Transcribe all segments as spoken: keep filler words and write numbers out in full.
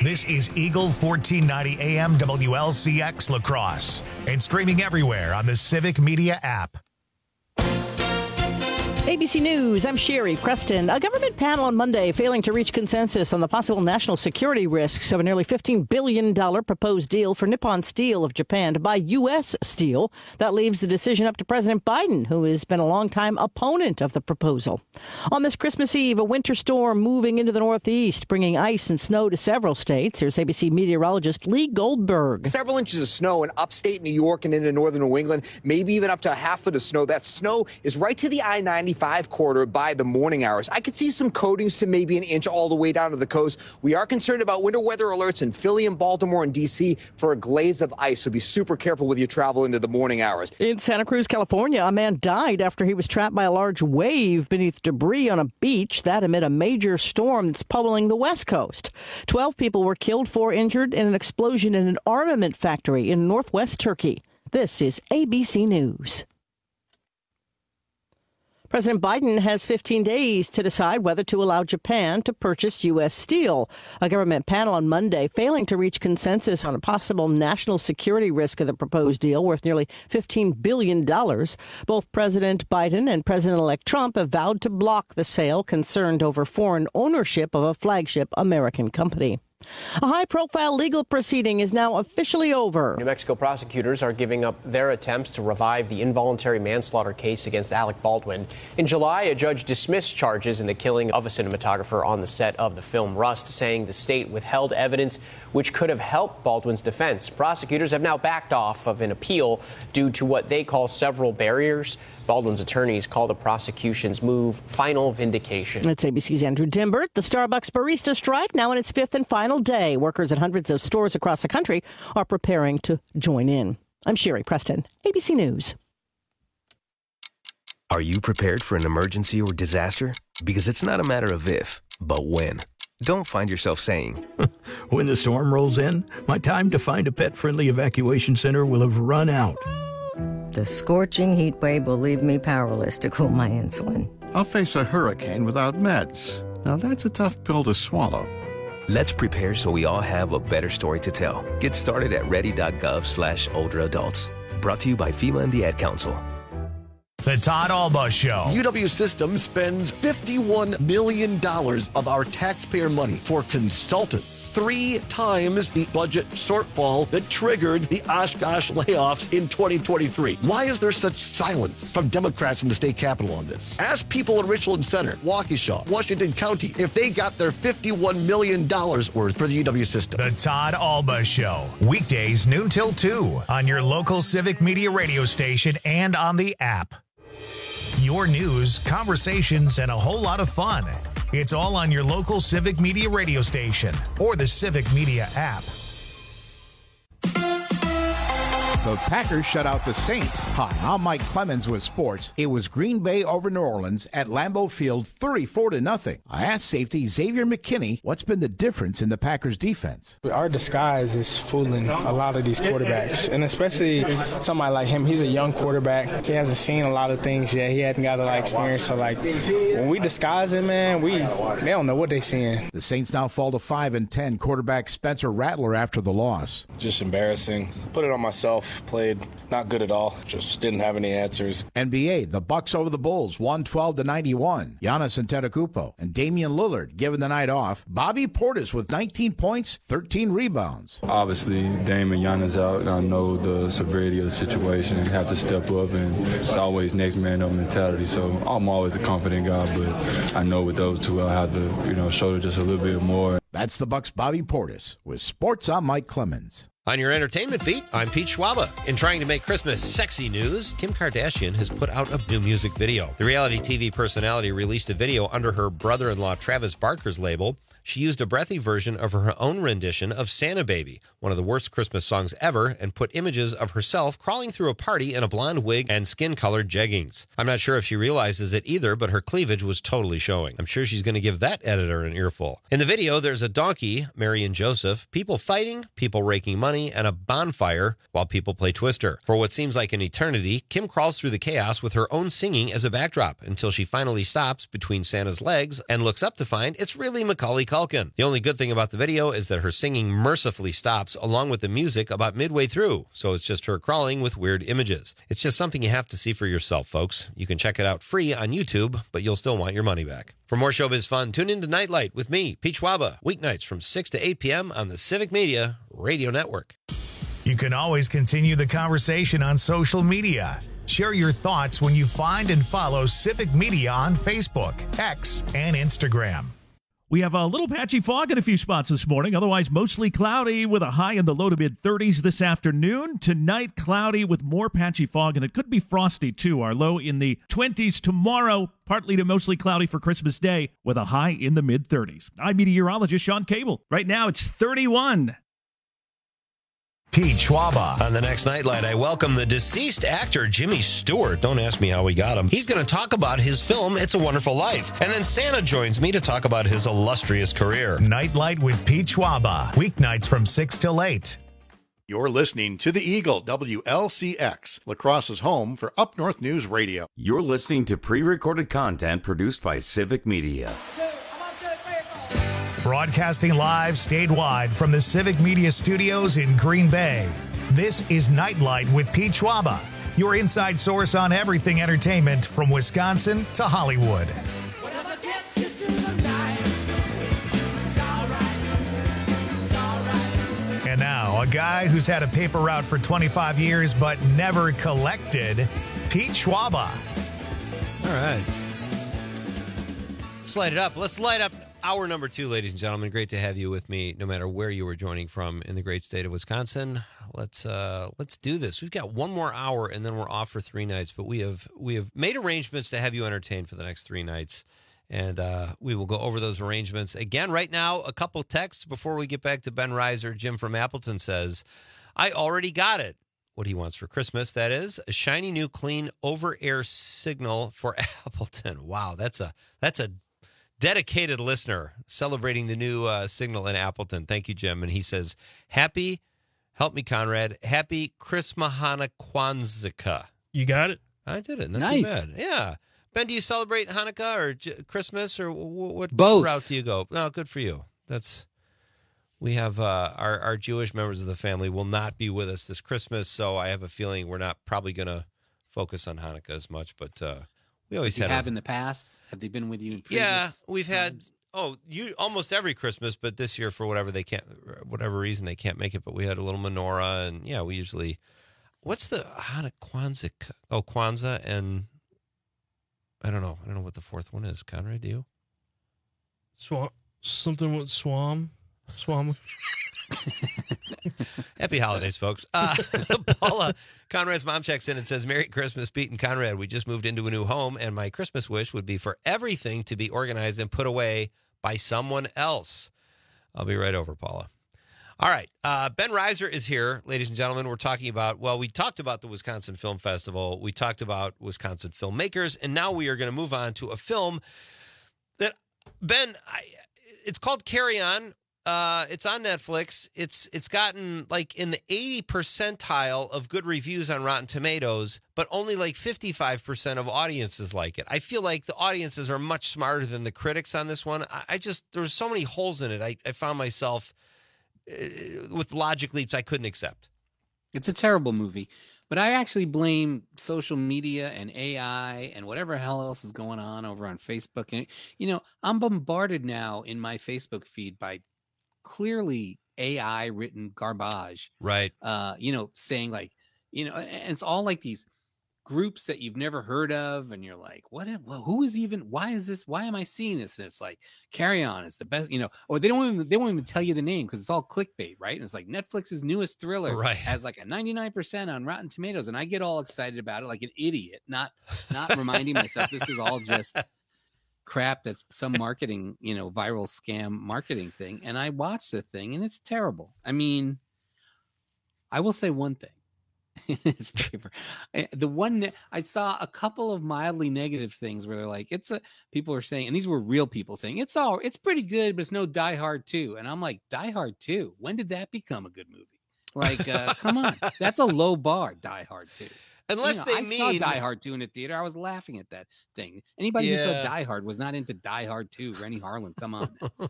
This is Eagle fourteen ninety A M W L C X La Crosse and streaming everywhere on the Civic Media app. A B C News, I'm Sherry Preston. A government panel on Monday failing to reach consensus on the possible national security risks of a nearly fifteen billion dollars proposed deal for Nippon Steel of Japan to buy U S steel. That leaves the decision up to President Biden, who has been a longtime opponent of the proposal. On this Christmas Eve, a winter storm moving into the Northeast, bringing ice and snow to several states. Here's A B C meteorologist Lee Goldberg. Several inches of snow in upstate New York and into northern New England, maybe even up to a half foot of snow. That snow is right to the I ninety-five corridor by the morning hours. I could see some coatings to maybe an inch all the way down to the coast. We are concerned about winter weather alerts in Philly and Baltimore and D C for a glaze of ice, so be super careful with your travel into the morning hours. In Santa Cruz, California, a man died after he was trapped by a large wave beneath debris on a beach. That amid a major storm that's pummeling the West Coast. Twelve people were killed, four injured in an explosion in an armament factory in northwest Turkey. This is A B C News. President Biden has fifteen days to decide whether to allow Japan to purchase U S steel. A government panel on Monday failing to reach consensus on a possible national security risk of the proposed deal worth nearly fifteen billion dollars. Both President Biden and President-elect Trump have vowed to block the sale, concerned over foreign ownership of a flagship American company. A high-profile legal proceeding is now officially over. New Mexico prosecutors are giving up their attempts to revive the involuntary manslaughter case against Alec Baldwin. In July, a judge dismissed charges in the killing of a cinematographer on the set of the film Rust, saying the state withheld evidence which could have helped Baldwin's defense. Prosecutors have now backed off of an appeal due to what they call several barriers. Baldwin's attorneys call the prosecution's move final vindication. That's A B C's Andrew Dimbert. The Starbucks barista strike now in its fifth and final day. Workers at hundreds of stores across the country are preparing to join in. I'm Sherry Preston, A B C News. Are you prepared for an emergency or disaster? Because it's not a matter of if, but when. Don't find yourself saying, when the storm rolls in, my time to find a pet-friendly evacuation center will have run out. The scorching heat wave will leave me powerless to cool my insulin. I'll face a hurricane without meds. Now that's a tough pill to swallow. Let's prepare so we all have a better story to tell. Get started at ready.gov slash older adults. Brought to you by FEMA and the Ad Council. The Todd Alba Show. U W Systems spends fifty-one million dollars of our taxpayer money for consultants. Three times the budget shortfall that triggered the Oshkosh layoffs in twenty twenty-three. Why is there such silence from Democrats in the state capitol on this? Ask people in Richland Center, Waukesha, Washington County, if they got their fifty-one million dollars worth for the U W system. The Todd Alba Show. Weekdays noon till two on your local Civic Media radio station and on the app. Your news, conversations, and a whole lot of fun. It's all on your local Civic Media radio station or the Civic Media app. The Packers shut out the Saints. Hi, I'm Mike Clemens with sports. It was Green Bay over New Orleans at Lambeau Field, thirty-four to nothing. I asked safety Xavier McKinney what's been the difference in the Packers defense. Our disguise is fooling a lot of these quarterbacks, and especially somebody like him. He's a young quarterback. He hasn't seen a lot of things yet. He hasn't got a lot of experience. So, like, when we disguise him, man, we they don't know what they're seeing. The Saints now fall to five and ten. Quarterback Spencer Rattler after the loss. Just embarrassing. Put it on myself. Played not good at all. Just didn't have any answers. N B A, the Bucks over the Bulls, one twelve to ninety-one. Giannis Antetokounmpo and Damian Lillard given the night off. Bobby Portis with nineteen points, thirteen rebounds. Obviously, Dame and Giannis out. I know the severity of the situation and have to step up, and it's always next man up mentality. So I'm always a confident guy, but I know with those two, I'll have to, you know, show just a little bit more. That's the Bucks' Bobby Portis. With sports, I'm Mike Clemens. On your entertainment beat, I'm Pete Schwaba. In trying to make Christmas sexy news, Kim Kardashian has put out a new music video. The reality T V personality released a video under her brother-in-law Travis Barker's label. She used a breathy version of her own rendition of Santa Baby, one of the worst Christmas songs ever, and put images of herself crawling through a party in a blonde wig and skin-colored jeggings. I'm not sure if she realizes it either, but her cleavage was totally showing. I'm sure she's going to give that editor an earful. In the video, there's a donkey, Mary and Joseph, people fighting, people raking money, and a bonfire while people play Twister. For what seems like an eternity, Kim crawls through the chaos with her own singing as a backdrop until she finally stops between Santa's legs and looks up to find it's really Macaulay Culkin. The only good thing about the video is that her singing mercifully stops along with the music about midway through, so it's just her crawling with weird images. It's just something you have to see for yourself, folks. You can check it out free on YouTube, but you'll still want your money back. For more showbiz fun, tune in to Nightlight with me, Pete Schwaba, weeknights from six to eight p.m. on the Civic Media Radio Network. You can always continue the conversation on social media. Share your thoughts when you find and follow Civic Media on Facebook, X, and Instagram. We have a little patchy fog in a few spots this morning, otherwise mostly cloudy with a high in the low to mid thirties this afternoon. Tonight, cloudy with more patchy fog, and it could be frosty too. Our low in the twenties tomorrow, partly to mostly cloudy for Christmas Day with a high in the mid thirties. I'm meteorologist Sean Cable. Right now, it's thirty-one. Pete Schwaba. On the next Nightlight, I welcome the deceased actor Jimmy Stewart. Don't ask me how we got him. He's going to talk about his film, It's a Wonderful Life. And then Santa joins me to talk about his illustrious career. Nightlight with Pete Schwaba. Weeknights from six till eight. You're listening to The Eagle, W L C X, La Crosse's home for Up North News Radio. You're listening to pre-recorded content produced by Civic Media. Broadcasting live statewide from the Civic Media Studios in Green Bay. This is Nightlight with Pete Schwaba, your inside source on everything entertainment from Wisconsin to Hollywood. And now, a guy who's had a paper route for twenty-five years but never collected, Pete Schwaba. All right. Let's light it up. Let's light up hour number two, ladies and gentlemen. Great to have you with me, no matter where you were joining from in the great state of Wisconsin. Let's uh, let's do this. We've got one more hour, and then we're off for three nights. But we have we have made arrangements to have you entertained for the next three nights, and uh, we will go over those arrangements again. Right now, a couple texts before we get back to Ben Reiser. Jim from Appleton says, "I already got it. What he wants for Christmas, that is, a shiny new clean over-air signal for Appleton." Wow, that's a that's a dedicated listener celebrating the new uh, signal in Appleton. Thank you, Jim. And he says, happy, help me, Conrad, happy Christmahana Kwanzaa. You got it? I did it. Not Nice. too bad. Yeah. Ben, do you celebrate Hanukkah or J- Christmas, or w- w- what Both. route do you go? No, good for you. That's we have uh, our, our Jewish members of the family will not be with us this Christmas, so I have a feeling we're not probably going to focus on Hanukkah as much, but uh, we always you had have a, in the past? Have they been with you in previous yeah, we've had times? oh, you almost every Christmas, but this year for whatever they can't, whatever reason they can't make it. But we had a little menorah, and yeah, we usually. What's the Hanukkah Kwanzaa? Oh, Kwanzaa, and I don't know. I don't know what the fourth one is. Conrad, do you? Swam, something with swam, swam. Happy holidays, folks. Uh, Paula, Conrad's mom checks in and says, Merry Christmas, Pete and Conrad. We just moved into a new home, and my Christmas wish would be for everything to be organized and put away by someone else. I'll be right over, Paula. All right. Uh, Ben Reiser is here, ladies and gentlemen. We're talking about, well, we talked about the Wisconsin Film Festival. We talked about Wisconsin filmmakers, and now we are going to move on to a film that, Ben, I, it's called Carry On. Uh, it's on Netflix. It's it's gotten like in the eighty percentile of good reviews on Rotten Tomatoes, but only like fifty-five percent of audiences like it. I feel like the audiences are much smarter than the critics on this one. I, I just, there's so many holes in it. I, I found myself uh, with logic leaps I couldn't accept. It's a terrible movie, but I actually blame social media and A I and whatever hell else is going on over on Facebook. And, you know, I'm bombarded now in my Facebook feed by clearly A I written garbage, right? Uh, you know, saying like, you know, and it's all like these groups that you've never heard of, and you're like, what? Well, who is even? Why is this? Why am I seeing this? And it's like, Carry On is the best, you know, or they don't even they won't even tell you the name because it's all clickbait, right? And it's like Netflix's newest thriller right. has like a ninety-nine percent on Rotten Tomatoes, and I get all excited about it like an idiot, not not reminding myself this is all just crap that's some marketing, you know, viral scam marketing thing. And I watched the thing and it's terrible. I mean, I will say one thing. It's paper. The one I saw a couple of mildly negative things where they're like, it's a people are saying, and these were real people saying it's all it's pretty good, but it's no Die Hard two. And I'm like, Die Hard two? When did that become a good movie? Like, uh, come on, that's a low bar, Die Hard two. Unless you know, they I mean saw Die Hard two in the theater. I was laughing at that thing. Anybody Yeah. who saw Die Hard was not into Die Hard two. Rennie Harlan, come on.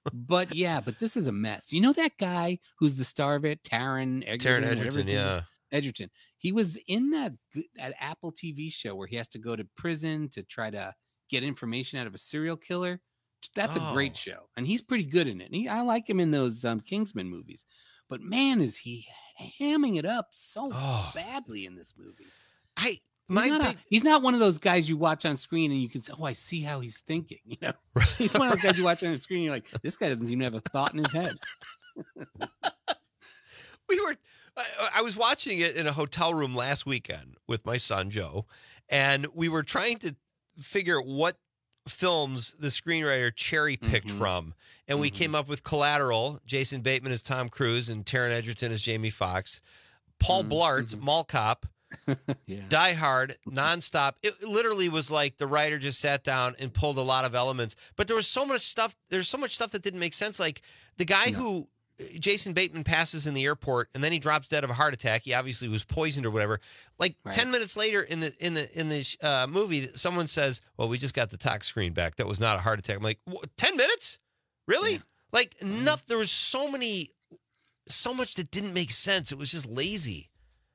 But yeah, but this is a mess. You know that guy who's the star of it, Taron Egerton, Taron Egerton, yeah. Egerton. He was in that that Apple T V show where he has to go to prison to try to get information out of a serial killer. That's Oh. a great show, and he's pretty good in it. And he, I like him in those um, Kingsman movies. But man, is he hamming it up so Oh. badly in this movie. I He's my not, a- big he's not one of those guys you watch on screen and you can say, "Oh, I see how he's thinking." You know, he's one of those guys you watch on the screen. And you're like, "This guy doesn't seem to have a thought in his head." we were I, I was watching it in a hotel room last weekend with my son Joe, and we were trying to figure out what films the screenwriter cherry picked Mhm. from, and we Mhm. came up with Collateral. Jason Bateman as Tom Cruise and Taron Egerton as Jamie Foxx. Paul Mhm, Blart, Mall Cop. Yeah. Die Hard, Nonstop. It literally was like the writer just sat down and pulled a lot of elements, but there was so much stuff. There's so much stuff that didn't make sense. Like the guy No. who Jason Bateman passes in the airport and then he drops dead of a heart attack. He obviously was poisoned or whatever. Like Right. ten minutes later in the in the in the uh, movie, someone says, "Well, we just got the tox screen back. That was not a heart attack." I'm like, "What, ten minutes? Really?" Yeah. Like enough. There was so many, so much that didn't make sense. It was just lazy.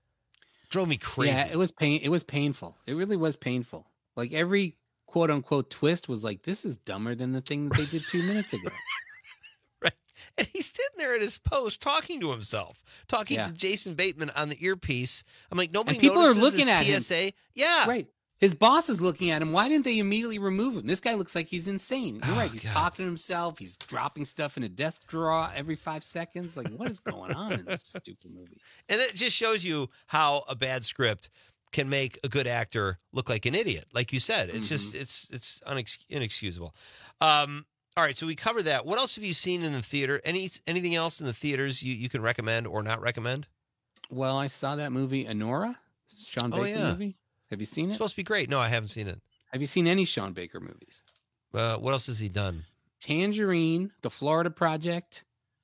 Drove me crazy. Yeah, it was pain. It was painful. It really was painful. Like every quote unquote twist was like, "This is dumber than the thing that they did two minutes ago." Right. And he's sitting there at his post talking to himself, talking Yeah. to Jason Bateman on the earpiece. I'm like, nobody And people are notices looking this at T him. S A. Yeah. Right. His boss is looking at him. Why didn't they immediately remove him? This guy looks like he's insane. You're Oh, right. He's God. talking to himself. He's dropping stuff in a desk drawer every five seconds. Like, what is going on in this stupid movie? And it just shows you how a bad script can make a good actor look like an idiot. Like you said, it's just, Mm-hmm. it's, it's unex- inexcusable. Um, all right. So we covered that. What else have you seen in the theater? Any, anything else in the theaters you, you can recommend or not recommend? Well, I saw that movie, Anora, Sean Oh, Baker yeah. movie. Have you seen It's it? supposed to be great. No, I haven't seen it. Have you seen any Sean Baker movies? Uh, what else has he done? Tangerine, The Florida Project,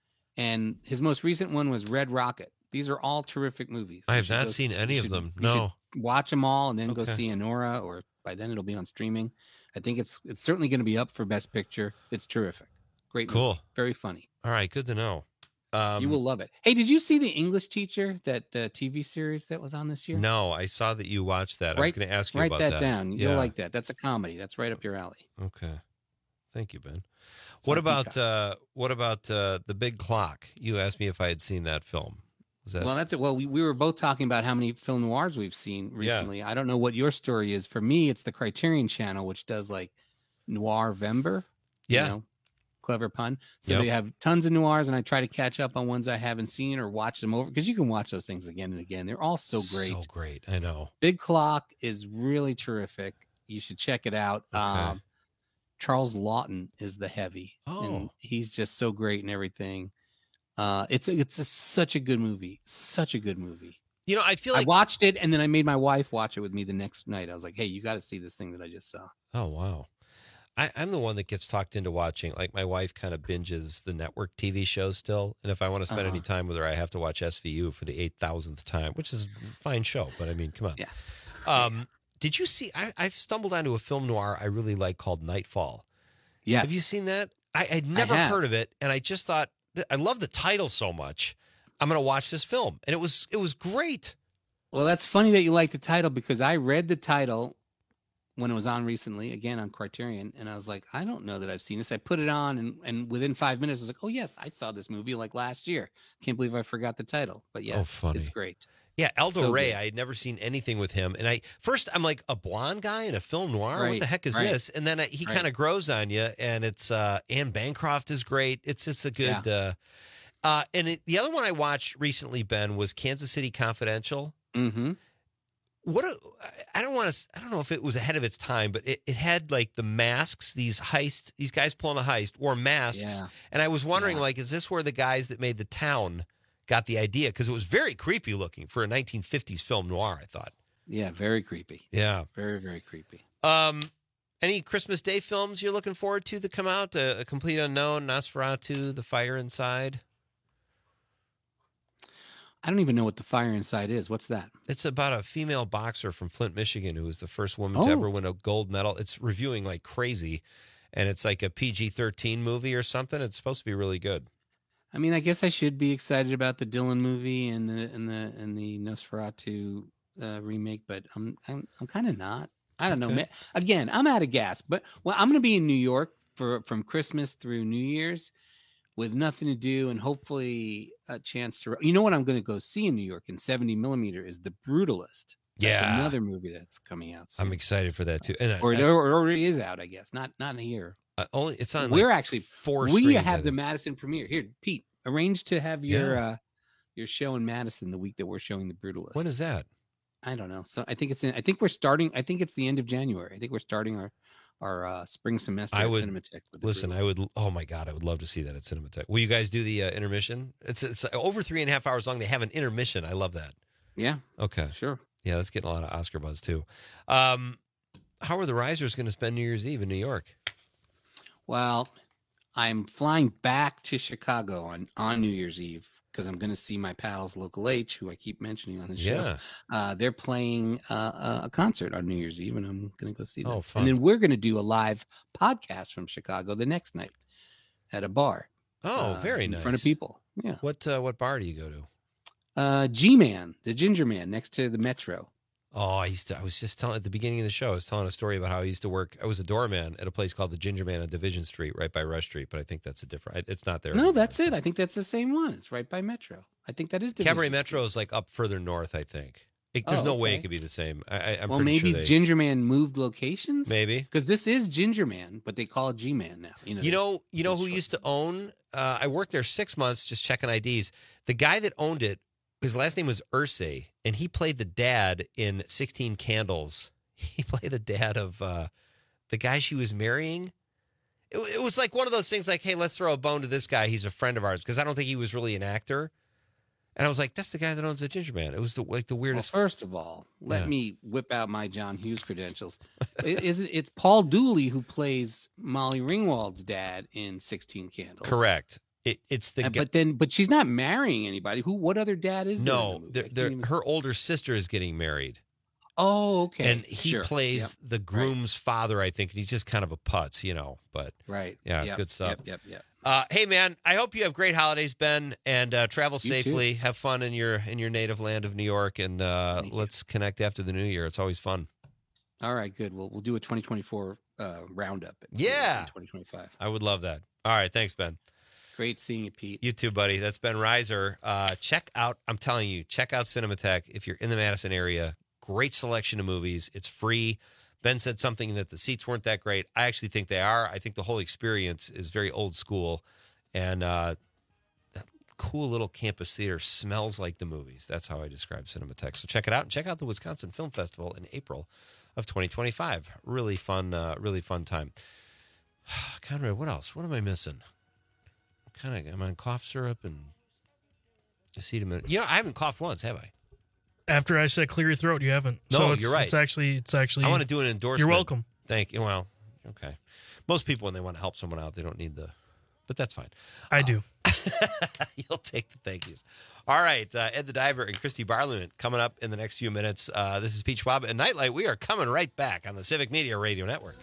and his most recent one was Red Rocket. These are all terrific movies. I You have should not go- seen you any of should- them. you No. should watch them all and then go Okay. see Anora, or by then it'll be on streaming. I think it's it's certainly going to be up for Best Picture. It's terrific, great, movie. Cool. Very funny. All right. Good to know. Um, You will love it. Hey, did you see The English Teacher, that uh, T V series that was on this year? No, I saw that you watched that. I was Write- going to ask you Write about that, that. down. Yeah. You'll like that. That's a comedy. That's right up your alley. Okay. Thank you, Ben. It's What on about Peacock. uh, what about uh, The Big Clock? You asked me if I had seen that film. Was that Well, that's it. Well, we, we were both talking about how many film noirs we've seen recently. I don't know what your story is. For me, it's the Criterion Channel, which does like Noir-vember. you Yeah. know, clever pun. So Yep. they have tons of noirs, and I try to catch up on ones I haven't seen or watch them over, because you can watch those things again and again. They're all so great. So great. I know. Big Clock is really terrific. You should check it out. Okay. Um, Charles Lawton is the heavy, and Oh. he's just so great and everything. Uh, it's a, it's a, such a good movie, such a good movie. You know, I feel I like watched it, and then I made my wife watch it with me the next night. I was like, "Hey, you got to see this thing that I just saw." Oh wow. I, I'm the one that gets talked into watching. Like my wife kind of binges the network T V shows still, and if I want to spend any Uh-huh. time with her, I have to watch S V U for the eight thousandth time, which is a fine show. But I mean, come on. Yeah. Um, did you see? I, I've stumbled onto a film noir I really like called Nightfall. Yes. Have you seen that? I, I'd never have. heard of it, and I just thought I love the title so much. I'm going to watch this film, and it was it was great. Well, that's funny that you like the title, because I read the title when it was on recently, again on Criterion, and I was like, I don't know that I've seen this. I put it on, and, and within five minutes, I was like, oh, yes, I saw this movie like last year. Can't believe I forgot the title. But yes, funny. it's great. Yeah, Aldo So Ray. good. I had never seen anything with him, and I first I'm like, a blonde guy in a film noir. What Right, the heck is right, this? And then I, he right. kind of grows on you, and it's uh, Anne Bancroft is great. It's just a good. Uh, uh, and it, the other one I watched recently, Ben, was Kansas City Confidential. Mm-hmm. What a, I don't want to. I don't know if it was ahead of its time, but it, it had like the masks. These heist. These guys pulling a heist wore masks, Yeah. and I was wondering, Yeah. like, is this where the guys that made The Town got the idea? Because it was very creepy looking for a nineteen fifties film noir. I thought. Yeah, very creepy. Yeah. Very, very creepy. Um, any Christmas Day films you're looking forward to that come out? Uh, a Complete Unknown, Nosferatu, The Fire Inside. I don't even know what The Fire Inside is. What's that? It's about a female boxer from Flint, Michigan, who was the first woman to Oh. ever win a gold medal. It's reviewing like crazy. and it's like a P G thirteen movie or something. It's supposed to be really good. I mean, I guess I should be excited about the Dylan movie and the and the and the Nosferatu uh, remake, but I'm I'm I'm kind of not. I don't Okay. know. Again, I'm out of gas. But well, I'm going to be in New York for from Christmas through New Year's with nothing to do, and hopefully a chance to. You know what I'm going to go see in New York in seventy millimeter is The Brutalist. That's Yeah. another movie that's coming out soon. I'm excited for that too. And I- or, I- it already is out, I guess. Not not here. Uh, only it's on. We're like actually four. we screens, I have the think. Madison premiere here. Pete, arrange to have your Yeah. uh your show in Madison the week that we're showing The Brutalist. When is that? I don't know. So I think it's in. I think we're starting. I think it's the end of January. I think we're starting our our uh, spring semester I at would Cinematheque. With The listen. I Brutalist. would. Oh my god, I would love to see that at Cinematheque. Will you guys do the uh, intermission? It's it's over three and a half hours long. They have an intermission. I love that. Yeah. Okay. Sure. Yeah, that's getting a lot of Oscar buzz too. Um, how are the Risers going to spend New Year's Eve in New York? Well, I'm flying back to Chicago on on New Year's Eve because I'm going to see my pals Local H, who I keep mentioning on the show. Yeah. Uh, they're playing uh, a concert on New Year's Eve, and I'm going to go see them. Oh, fun. And then we're going to do a live podcast from Chicago the next night at a bar. Oh, uh, very in nice. front of people. Yeah. What uh, what bar do you go to? Uh, G-Man, the Ginger Man, next to the Metro. Oh, I used to. I was just telling at the beginning of the show. I was telling a story about how I used to work. I was a doorman at a place called the Ginger Man on Division Street, right by Rush Street. But I think that's a different. It's not there. No, anymore. that's it. I think that's the same one. It's right by Metro. I think that is Division Cabaret Street. Metro is like up further north. I think. It, there's Oh, no way okay. it could be the same. I, I, I'm well, pretty maybe sure they, Ginger Man moved locations. Maybe because this is Ginger Man, but they call it G Man now. You know. You know, you know who used to own? Uh, I worked there six months just checking I Ds. The guy that owned it, his last name was Ursay, and he played the dad in sixteen Candles. He played the dad of uh, the guy she was marrying. It, it was like one of those things like, hey, let's throw a bone to this guy. He's a friend of ours, because I don't think he was really an actor. And I was like, that's the guy that owns the Ginger Man. It was the like the Well, weirdest. first of all, let Yeah. me whip out my John Hughes credentials. It- is it, it's Paul Dooley who plays Molly Ringwald's dad in sixteen Candles. Correct. It, it's the And- guy. but then, but she's not marrying anybody. Who? What other dad is there? in the No, movie? I they're, can't they're, even- her older sister is getting married. Oh, okay. And he Sure. plays Yep. the groom's father, I think. And he's just kind of a putz, you know. But Right. yeah, Yep, good stuff. Yep. Yep. Yep. Uh, hey, man, I hope you have great holidays, Ben, and uh, travel You too. safely. Have fun in your in your native land of New York, and uh, let's connect after the new year. It's always fun. All right. Good. We'll we'll do a twenty twenty-four uh, roundup. At, Yeah. in twenty twenty-five. I would love that. All right, thanks, Ben. Great seeing you, Pete. You too, buddy. That's Ben Reiser. Uh, check out, I'm telling you, check out Cinematheque if you're in the Madison area. Great selection of movies. It's free. Ben said something that the seats weren't that great. I actually think they are. I think the whole experience is very old school. And uh, that cool little campus theater smells like the movies. That's how I describe Cinematheque. So check it out. And check out the Wisconsin Film Festival in April of twenty twenty-five. Really fun, uh, really fun time. Conrad, what else? What am I missing? Kind of, I'm on cough syrup and acetaminophen. You know, I haven't coughed once, have I? After I said clear your throat, you haven't. No, so it's, you're right. It's actually, it's actually. I want to do an endorsement. You're welcome. Thank you. Well, okay. Most people, when they want to help someone out, they don't need the, but that's fine. I do. You'll take the thank yous. All right. Uh, Ed the Diver and Christy Barluman coming up in the next few minutes. Uh, this is Pete Schwab and Nightlight. We are coming right back on the Civic Media Radio Network.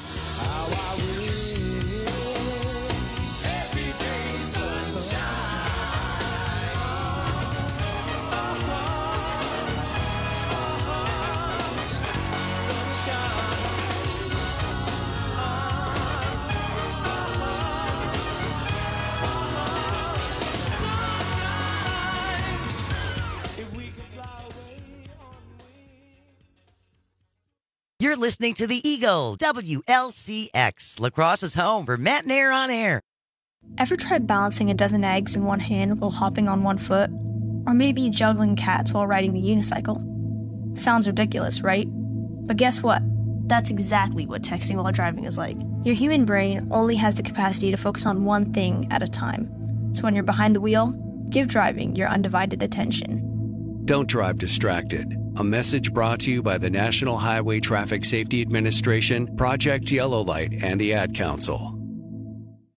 You're listening to The Eagle, W L C X, La Crosse's home for Matt and Air on Air. Ever tried balancing a dozen eggs in one hand while hopping on one foot? Or maybe juggling cats while riding the unicycle? Sounds ridiculous, right? But guess what? That's exactly what texting while driving is like. Your human brain only has the capacity to focus on one thing at a time. So when you're behind the wheel, give driving your undivided attention. Don't drive distracted. A message brought to you by the National Highway Traffic Safety Administration, Project Yellow Light, and the Ad Council.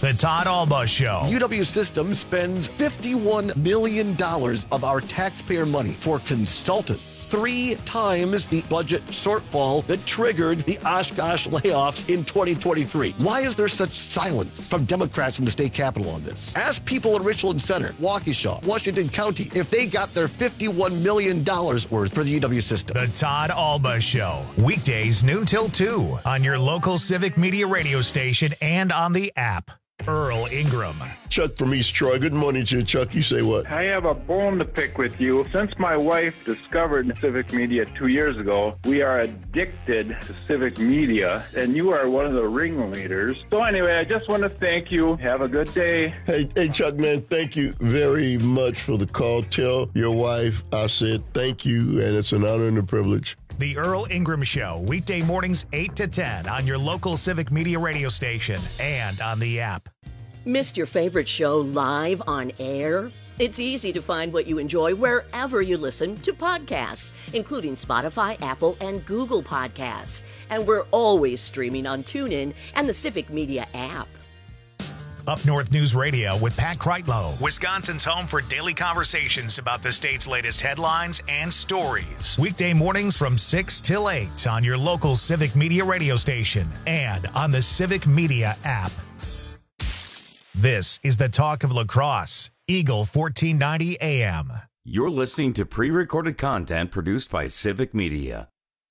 The Todd Alba Show. U W System spends fifty-one million dollars of our taxpayer money for consultants. Three times the budget shortfall that triggered the Oshkosh layoffs in twenty twenty-three. Why is there such silence from Democrats in the state capitol on this? Ask people in Richland Center, Waukesha, Washington County if they got their fifty-one million dollars worth for the U W System. The Todd Alba Show. Weekdays noon till two on your local Civic Media radio station and on the app. Earl Ingram. Chuck from East Troy. Good morning to you, Chuck. You say what? I have a bone to pick with you. Since my wife discovered Civic Media two years ago, we are addicted to Civic Media, and you are one of the ringleaders. So anyway, I just want to thank you. Have a good day. Hey, hey, Chuck, man, thank you very much for the call. Tell your wife I said thank you, and it's an honor and a privilege. The Earl Ingram Show, weekday mornings eight to ten on your local Civic Media radio station and on the app. Missed your favorite show live on air? It's easy to find what you enjoy wherever you listen to podcasts, including Spotify, Apple, and Google Podcasts. And we're always streaming on TuneIn and the Civic Media app. Up North News Radio with Pat Kreitlow, Wisconsin's home for daily conversations about the state's latest headlines and stories. Weekday mornings from six till eight on your local Civic Media radio station and on the Civic Media app. This is the Talk of La Crosse, Eagle fourteen ninety A M. You're listening to pre-recorded content produced by Civic Media.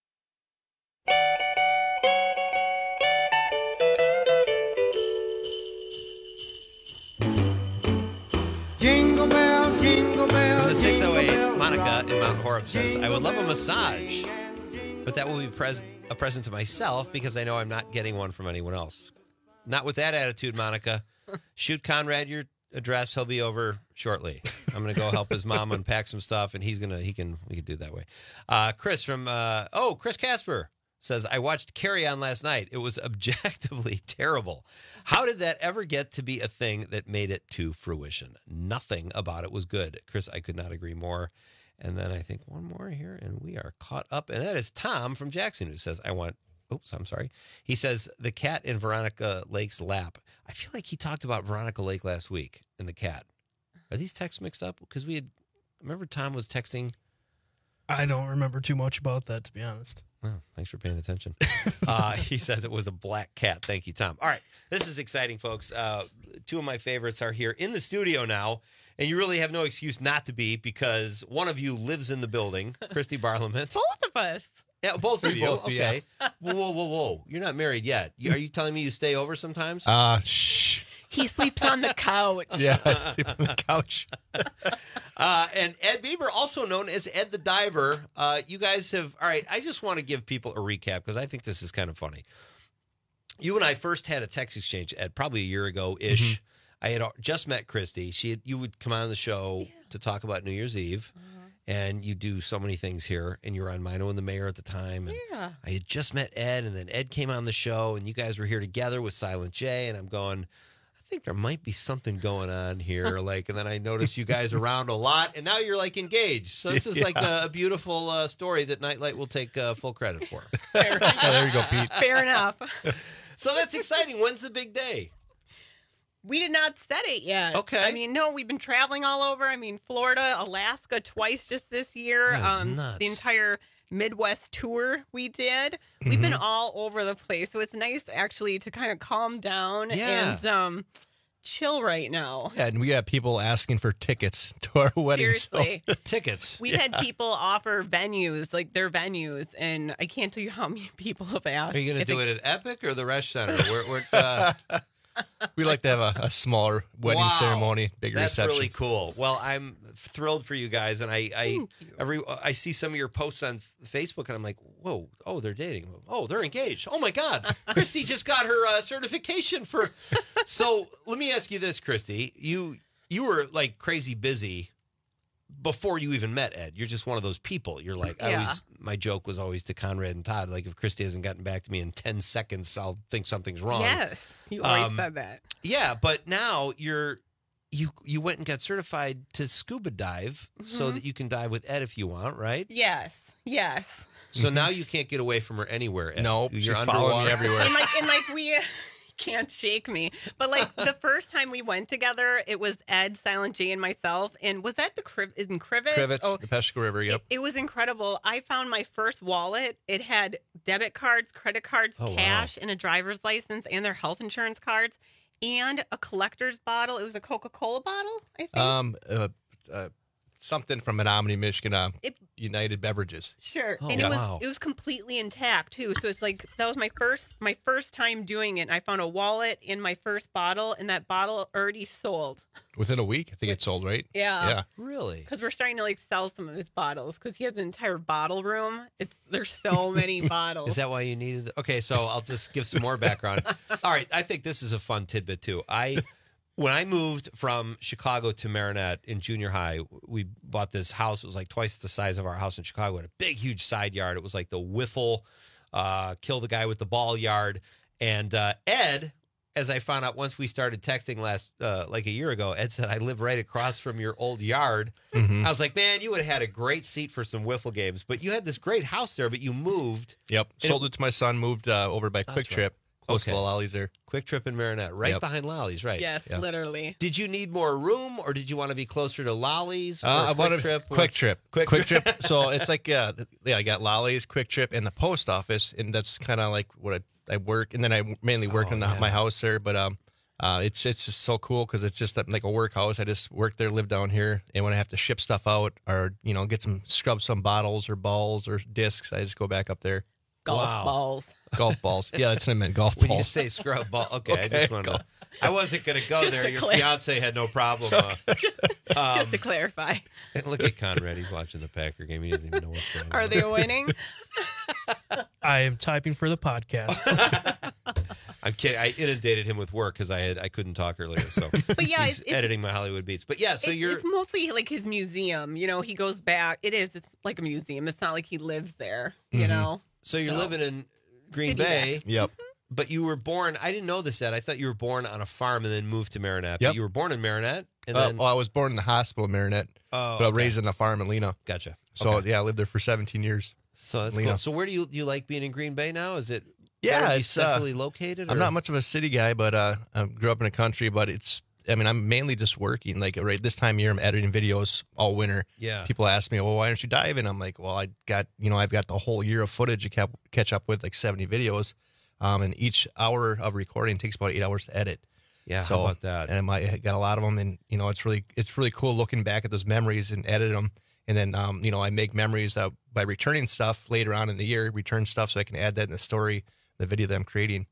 Jingle bell, jingle bell. From the six oh eight, Monica in Mount Horeb says, I would love a massage, but that will be pres- a present to myself because I know I'm not getting one from anyone else. Not with that attitude, Monica. Shoot Conrad your address. He'll be over shortly. I'm going to go help his mom unpack some stuff, and he's going to, he can, we can do it that way. Uh, Chris from, uh, oh, Chris Casper says, I watched Carry On last night. It was objectively terrible. How did that ever get to be a thing that made it to fruition? Nothing about it was good. Chris, I could not agree more. And then I think one more here, and we are caught up. And that is Tom from Jackson, who says, I want, oops, I'm sorry. He says, the cat in Veronica Lake's lap. I feel like he talked about Veronica Lake last week and the cat. Are these texts mixed up? Because we had, remember Tom was texting? I don't remember too much about that, to be honest. Well, thanks for paying attention. uh, he says it was a black cat. Thank you, Tom. All right. This is exciting, folks. Uh, two of my favorites are here in the studio now, and you really have no excuse not to be because one of you lives in the building, Christy Barlamant. Both of us. Yeah, both of you. Both, okay. yeah. Whoa, whoa, whoa, whoa. You're not married yet. You, are you telling me you stay over sometimes? Uh, shh. He sleeps on the couch. Yeah, I sleep on the couch. uh, and Ed Bieber, also known as Ed the Diver. Uh, you guys have, all right, I just want to give people a recap because I think this is kind of funny. You and I first had a text exchange, Ed, probably a year ago-ish. Mm-hmm. I had just met Christy. She had, you would come on the show yeah. to talk about New Year's Eve. Uh-huh. And you do so many things here, and you were on Mino and the Mayor at the time. And yeah. I had just met Ed, and then Ed came on the show, and you guys were here together with Silent J, and I'm going, I think there might be something going on here. like, and then I noticed you guys around a lot, and now you're like engaged. So this is yeah. like a, a beautiful uh, story that Nightlight will take uh, full credit for. Fair enough. Oh, there you go, Pete. Fair enough. So that's exciting. When's the big day? We did not set it yet. Okay. I mean, no, we've been traveling all over. I mean, Florida, Alaska twice just this year. That is um, nuts. The entire Midwest tour we did. Mm-hmm. We've been all over the place. So it's nice actually to kind of calm down yeah. and um, chill right now. Yeah, and we have people asking for tickets to our wedding. Seriously. So. Tickets. We've yeah. had people offer venues, like their venues, and I can't tell you how many people have asked. Are you going to do it, it at Epic or the Resch Center? We're, we're, uh... We like to have a, a smaller wedding wow. ceremony, bigger That's reception. That's really cool. Well, I'm thrilled for you guys, and I, I every I see some of your posts on Facebook, and I'm like, whoa, oh, they're dating. Oh, they're engaged. Oh my God, Christy just got her uh, certification for. So let me ask you this, Christy, you you were like crazy busy before you even met Ed. You're just one of those people. You're like, I yeah. always, my joke was always to Conrad and Todd, like if Christy hasn't gotten back to me in ten seconds, I'll think something's wrong. Yes, you always um, said that. Yeah, but now you're, you you went and got certified to scuba dive mm-hmm. so that you can dive with Ed if you want, right? Yes, yes. So now you can't get away from her anywhere, Ed. No, you're she's underwater following me everywhere. And like, and like we... can't shake me. But like the first time we went together, it was Ed, Silent J, and myself. And was that the Criv- in Crivets? Crivets, Oh, the Peshko River, yep. It, it was incredible. I found my first wallet. It had debit cards, credit cards, Oh, wow. cash, and a driver's license, and their health insurance cards, and a collector's bottle. It was a Coca-Cola bottle, I think. Um, uh, uh, something from Menominee, Michigan, uh, It- United Beverages. Sure, Oh, and it was wow. it was completely intact too. So it's like that was my first my first time doing it. And I found a wallet in my first bottle, and that bottle already sold. Within a week, I think it sold, right? Yeah, Yeah. Really? Because we're starting to like sell some of his bottles because he has an entire bottle room. It's there's so many bottles. Is that why you needed? Okay, so I'll just give some more background. All right, I think this is a fun tidbit too. I, when I moved from Chicago to Marinette in junior high, we bought this house. It was like twice the size of our house in Chicago. It had a big, huge side yard. It was like the wiffle, uh, kill the guy with the ball yard. And uh, Ed, as I found out once we started texting last, uh, like a year ago, Ed said, I live right across from your old yard. Mhm. I was like, man, you would have had a great seat for some wiffle games, but you had this great house there, but you moved. Yep. And Sold it to my son, moved uh, over by Quick right. Trip, close Okay. to the Lollies there. Quick Trip in Marinette, right Yep. behind Lollies, right? Yes, Yeah. literally. Did you need more room, or did you want to be closer to Lollies? Or Uh, I Quick wanted Trip? Quick What's- Trip. Quick, Quick Trip. So it's like, yeah, yeah, I got Lollies, Quick Trip, and the post office, and that's kind of like what I, I work. And then I mainly work Oh, in the, yeah. my house there, but um, uh, it's it's just so cool because it's just like a workhouse. I just work there, live down here, and when I have to ship stuff out or you know get some scrub some bottles or balls or discs, I just go back up there. Golf Wow. balls. Golf balls. Yeah, that's what I meant. Golf When you balls. say scrub ball, okay, I Okay, just wanted to. I wasn't going to go Just there. to Your clear- fiance had no problem. Uh, um, Just to clarify, and look at Conrad. He's watching the Packer game. He doesn't even know what's going on. are they winning? I am typing for the podcast. I'm kidding. I inundated him with work because I had I couldn't talk earlier. So But yeah, he's it's- it's- editing my Hollywood beats. But yeah, so it's, you're it's mostly like his museum. You know, he goes back. It is. It's like a museum. It's not like he lives there. You Mhm. know. so you're So- living in Green City Bay. Yep. But you were born. I didn't know this yet. I thought you were born on a farm and then moved to Marinette. Yep. But you were born in Marinette, and Uh, then well, I was born in the hospital in Marinette, oh, but I okay. raised in a farm in Lena. Gotcha. So Okay. yeah, I lived there for seventeen years. So that's Lena. cool. So where do you do you like being in Green Bay now? Is it Yeah, better to be it's, uh, centrally located? I'm or- not much of a city guy, but uh, I grew up in the country. But it's, I mean, I'm mainly just working. Like right this time of year, I'm editing videos all winter. Yeah. People ask me, well, why don't you dive in? I'm like, well, I got, you know, I've got the whole year of footage to cap- catch up with, like seventy videos. Um, and each hour of recording takes about eight hours to edit. Yeah, So, how about that? And I got a lot of them, and you know, it's really, it's really cool looking back at those memories and edit them. And then, um, you know, I make memories uh, by returning stuff later on in the year, return stuff so I can add that in the story, the video that I'm creating.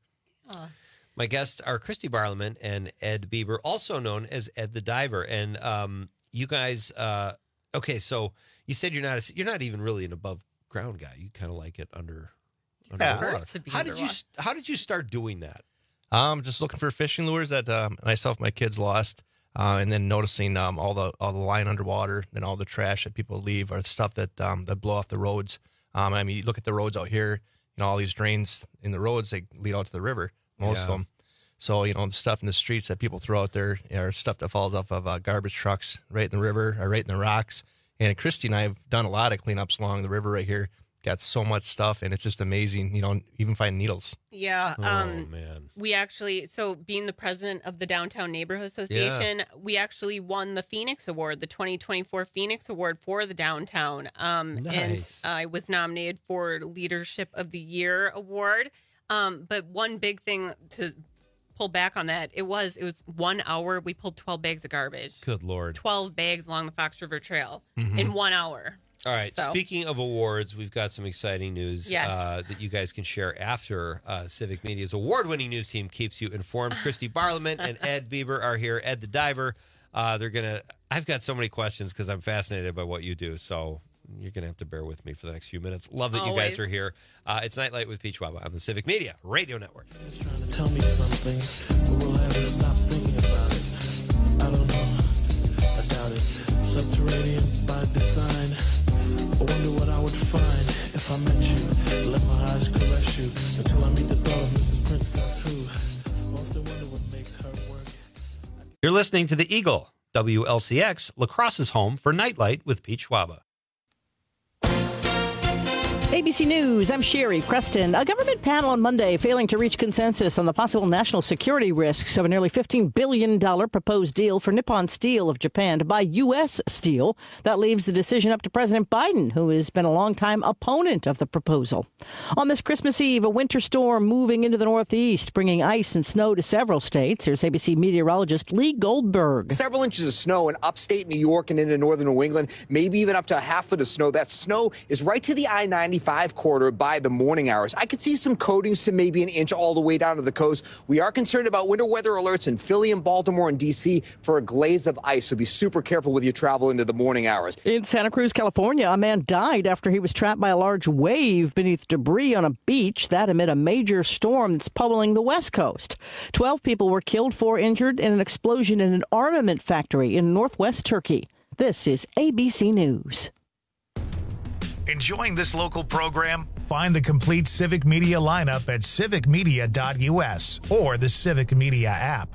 My guests are Christy Barliman and Ed Bieber, also known as Ed the Diver. And um, you guys, uh, okay, so you said you're not a, you're not even really an above ground guy. You kind of like it under, under Yeah. the water. Prefers to be How did you underwater. how did you start doing that? Um, just looking for fishing lures that um, myself and my kids lost, uh, and then noticing um, all the all the line underwater and all the trash that people leave or stuff that um, that blow off the roads. Um, I mean, you look at the roads out here, you know, all these drains in the roads they lead out to the river, most Yeah. of them. So you know, the stuff in the streets that people throw out there are stuff that falls off of uh, garbage trucks right in the river or right in the rocks. And Christy and I have done a lot of cleanups along the river right here. Got so much stuff, and it's just amazing. You know, even find needles. Yeah. Oh Um, man. we actually, so being the president of the Downtown Neighborhood Association, we actually won the Phoenix Award, the twenty twenty-four Phoenix Award for the downtown. Um, Nice. And I was nominated for Leadership of the Year Award. Um, but one big thing to pull back on that, it was it was one hour. We pulled twelve bags of garbage, Good Lord. twelve bags along the Fox River Trail Mhm. in one hour. All right. So- Speaking of awards, we've got some exciting news Yes. uh, that you guys can share after uh, Civic Media's award-winning news team keeps you informed. Christy Barliman and Ed Bieber are here. Ed the Diver. Uh, they're gonna. I've got so many questions because I'm fascinated by what you do. So you're gonna have to bear with me for the next few minutes. Love that you guys Always. are here. Uh, it's Nightlight with Peach Waba on the Civic Media Radio Network. Trying to tell me something, but will I ever stop thinking about it? I don't know. I doubt it. Subterranean by design. I wonder what I would find if I met you. Let my eyes caress you until I meet the thought of Missus Princess who often wonder what makes her work. You're listening to the Eagle, W L C X, La Crosse's home for Nightlight with Pete Schwaba. A B C News, I'm Sherry Preston. A government panel on Monday failing to reach consensus on the possible national security risks of a nearly fifteen billion dollars proposed deal for Nippon Steel of Japan to buy U S steel. That leaves the decision up to President Biden, who has been a longtime opponent of the proposal. On this Christmas Eve, a winter storm moving into the Northeast, bringing ice and snow to several states. Here's A B C meteorologist Lee Goldberg. Several inches of snow in upstate New York and into northern New England, maybe even up to a half foot of snow. That snow is right to the I ninety-five corridor by the morning hours. I could see some coatings to maybe an inch all the way down to the coast. We are concerned about winter weather alerts in Philly and Baltimore and D C for a glaze of ice, so be super careful with your travel into the morning hours. In Santa Cruz, California, a man died after he was trapped by a large wave beneath debris on a beach. That amid a major storm that's pummeling the West Coast. Twelve people were killed, four injured in an explosion in an armament factory in northwest Turkey. This is A B C News. Enjoying this local program? Find the complete Civic Media lineup at civic media dot U S or the Civic Media app.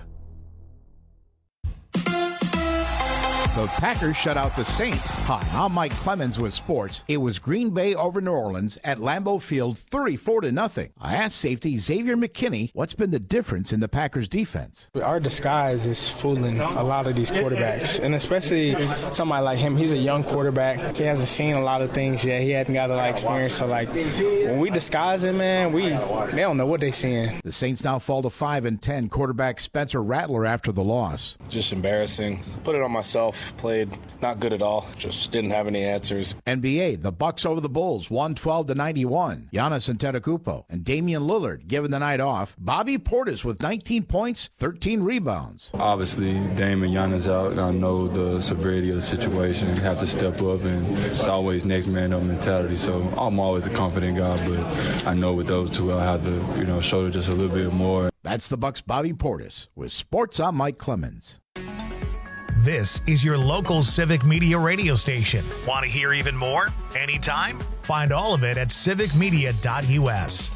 The Packers shut out the Saints. Hi, I'm Mike Clemens with sports. It was Green Bay over New Orleans at Lambeau Field, thirty-four to nothing. I asked safety Xavier McKinney what's been the difference in the Packers' defense. Our disguise is fooling a lot of these quarterbacks, and especially somebody like him. He's a young quarterback. He hasn't seen a lot of things yet. He hasn't got a lot of experience. So, like, when we disguise him, man, we they don't know what they're seeing. The Saints now fall to five and ten. Quarterback Spencer Rattler after the loss. Just embarrassing. Put it on myself. Played not good at all. Just didn't have any answers. N B A, the Bucks over the Bulls, one twelve to ninety-one. Giannis Antetokounmpo and Damian Lillard given the night off. Bobby Portis with nineteen points, thirteen rebounds. Obviously, Dame and Giannis out. I know the severity of the situation. Have to step up, and it's always next man up mentality. So I'm always a confident guy, but I know with those two, I'll have to, you know, show it just a little bit more. That's the Bucks' Bobby Portis. With sports, I'm Mike Clemens. This is your local Civic Media radio station. Want to hear even more? Anytime? Find all of it at civic media dot U S.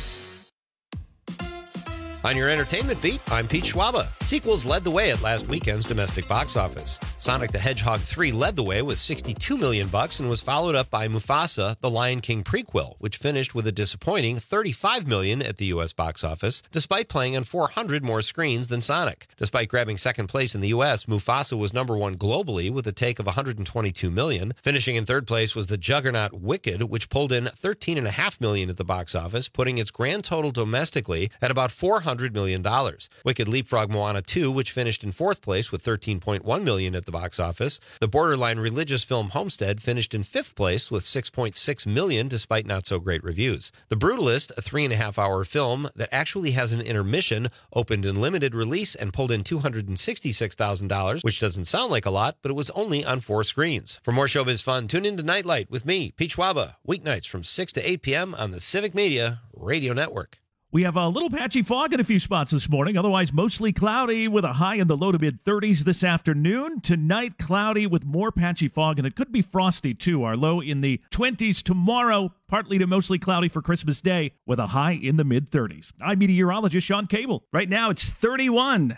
On your entertainment beat, I'm Pete Schwaba. Sequels led the way at last weekend's domestic box office. Sonic the Hedgehog three led the way with sixty-two million bucks and was followed up by Mufasa, the Lion King prequel, which finished with a disappointing thirty-five million at the U S box office, despite playing on four hundred more screens than Sonic. Despite grabbing second place in the U S, Mufasa was number one globally with a take of one hundred twenty-two million. Finishing in third place was the juggernaut Wicked, which pulled in thirteen point five million at the box office, putting its grand total domestically at about four hundred million dollars. Wicked leapfrogged Moana two, which finished in fourth place with thirteen point one million at the box office. The borderline religious film Homestead finished in fifth place with six point six million despite not so great reviews. The Brutalist, a three and a half hour film that actually has an intermission, opened in limited release and pulled in two hundred sixty-six thousand dollars, which doesn't sound like a lot, but it was only on four screens. For more showbiz fun, tune in to Nightlight with me, Pete Schwaba, weeknights from six to eight p.m. on the Civic Media Radio Network. We have a little patchy fog in a few spots this morning. Otherwise, mostly cloudy with a high in the low to mid thirties this afternoon. Tonight, cloudy with more patchy fog, and it could be frosty, too. Our low in the twenties tomorrow, partly to mostly cloudy for Christmas Day with a high in the mid thirties. I'm meteorologist Sean Cable. Right now, it's thirty-one.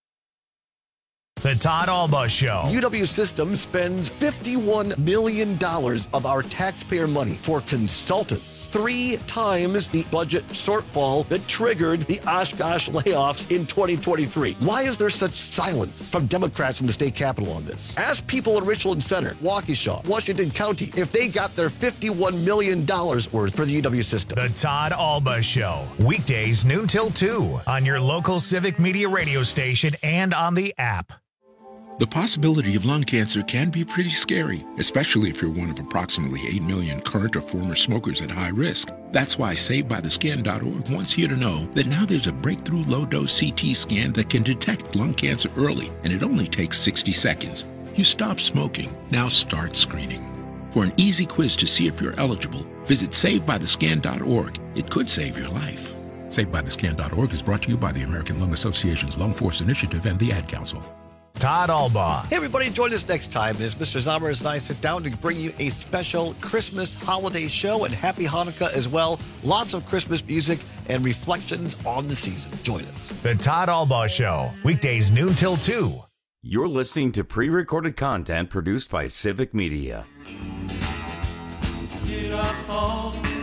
The Todd Alba Show. U W Systems spends fifty-one million dollars of our taxpayer money for consultants, three times the budget shortfall that triggered the Oshkosh layoffs in twenty twenty-three. Why is there such silence from Democrats in the state capitol on this? Ask people in Richland Center, Waukesha, Washington County, if they got their fifty-one million dollars worth for the U W system. The Todd Alba Show. Weekdays noon till two on your local Civic Media radio station and on the app. The possibility of lung cancer can be pretty scary, especially if you're one of approximately eight million current or former smokers at high risk. That's why Saved By The Scan dot org wants you to know that now there's a breakthrough low-dose C T scan that can detect lung cancer early, and it only takes sixty seconds. You stop smoking, now start screening. For an easy quiz to see if you're eligible, visit Saved By The Scan dot org. It could save your life. Saved By The Scan dot org is brought to you by the American Lung Association's Lung Force Initiative and the Ad Council. Todd Alba. Hey, everybody, join us next time as Mister Zommers and I sit down to bring you a special Christmas holiday show, and happy Hanukkah as well. Lots of Christmas music and reflections on the season. Join us. The Todd Alba Show. Weekdays noon till two. You're listening to pre-recorded content produced by Civic Media. Get up all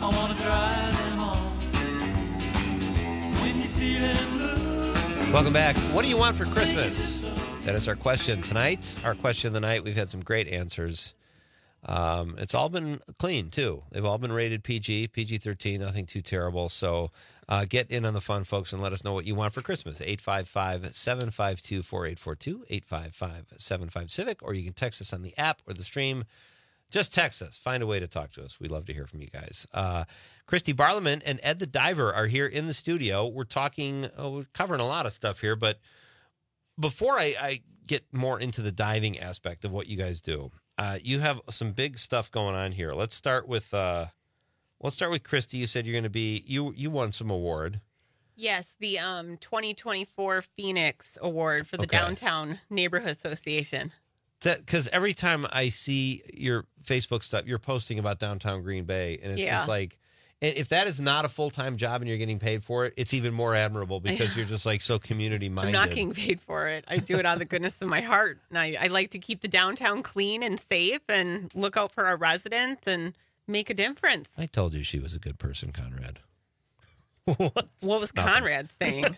I wanna dry them off. When you're feeling blue. Welcome back. What do you want for Christmas? That is our question tonight. Our question of the night. We've had some great answers. Um, it's all been clean, too. They've all been rated P G, P G thirteen, nothing too terrible. So uh, get in on the fun, folks, and let us know what you want for Christmas. eight five five, seven five two, four eight four two, eight five five, seven five, CIVIC, or you can text us on the app or the stream. Just text us. Find a way to talk to us. We'd love to hear from you guys. Uh, Christy Barleman and Ed the Diver are here in the studio. We're talking, oh, we're covering a lot of stuff here, but before I, I get more into the diving aspect of what you guys do, uh, you have some big stuff going on here. Let's start with uh, let's start with Christy. You said you're going to be you you won some award. Yes, the um, twenty twenty-four Phoenix Award for the Okay. Downtown Neighborhood Association. Because every time I see your Facebook stuff, you're posting about downtown Green Bay, and it's Yeah. just like, and if that is not a full time job and you're getting paid for it, it's even more admirable because you're just like so community minded. I'm not getting paid for it. I do it out of the goodness of my heart. And I, I like to keep the downtown clean and safe and look out for our residents and make a difference. I told you she was a good person, Conrad. What was Nothing. Conrad saying?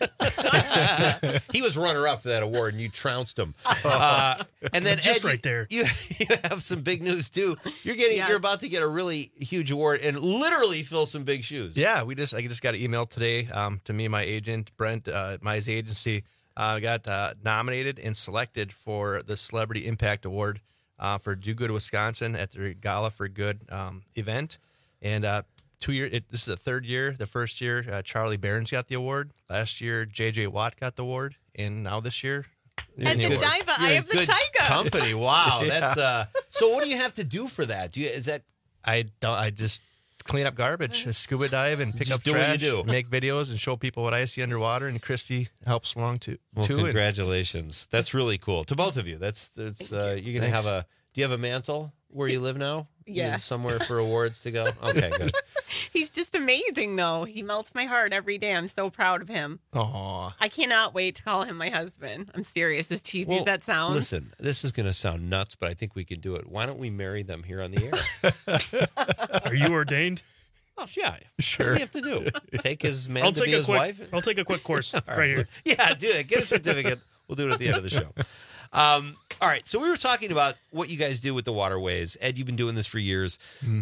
He was runner up for that award, and you trounced him. Uh, and then Just Ed, right there. You, you have some big news too. You're getting, Yes. you're about to get a really huge award and literally fill some big shoes. Yeah, we just I just got an email today um, to me and my agent Brent, uh, my agency uh, got uh, nominated and selected for the Celebrity Impact Award uh, for Do Good Wisconsin at the Gala for Good um, event, and uh, two year it, this is the third year. The first year uh, Charlie Barron's got the award. Last year J J Watt got the award, and now this year. And the You're- diver, you're I in have the good tiger. company. Wow, Yeah. that's uh. So what do you have to do for that? Do you is that I don't. I just clean up garbage, scuba dive, and pick Just up do what you trash. do. Make videos and show people what I see underwater. And Christy helps along too. Well, too. And- congratulations. That's really cool to both of you. That's that's uh, you're gonna Thanks. have a. Do you have a mantle where you live now? You have Yes. somewhere for awards to go. Okay, good. He's just amazing, though. He melts my heart every day. I'm so proud of him. Aw. I cannot wait to call him my husband. I'm serious. As cheesy as that sounds. Listen, this is gonna sound nuts, but I think we can do it. Why don't we marry them here on the air? Are you ordained? Oh yeah, Sure. What do you have to do? Take his man I'll to take be a his quick. wife. I'll take a quick course All right here. Yeah, do it. Get a certificate. We'll do it at the end of the show. Um, all right. So we were talking about what you guys do with the waterways. Ed, you've been doing this for years. Mhm.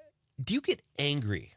Do you get angry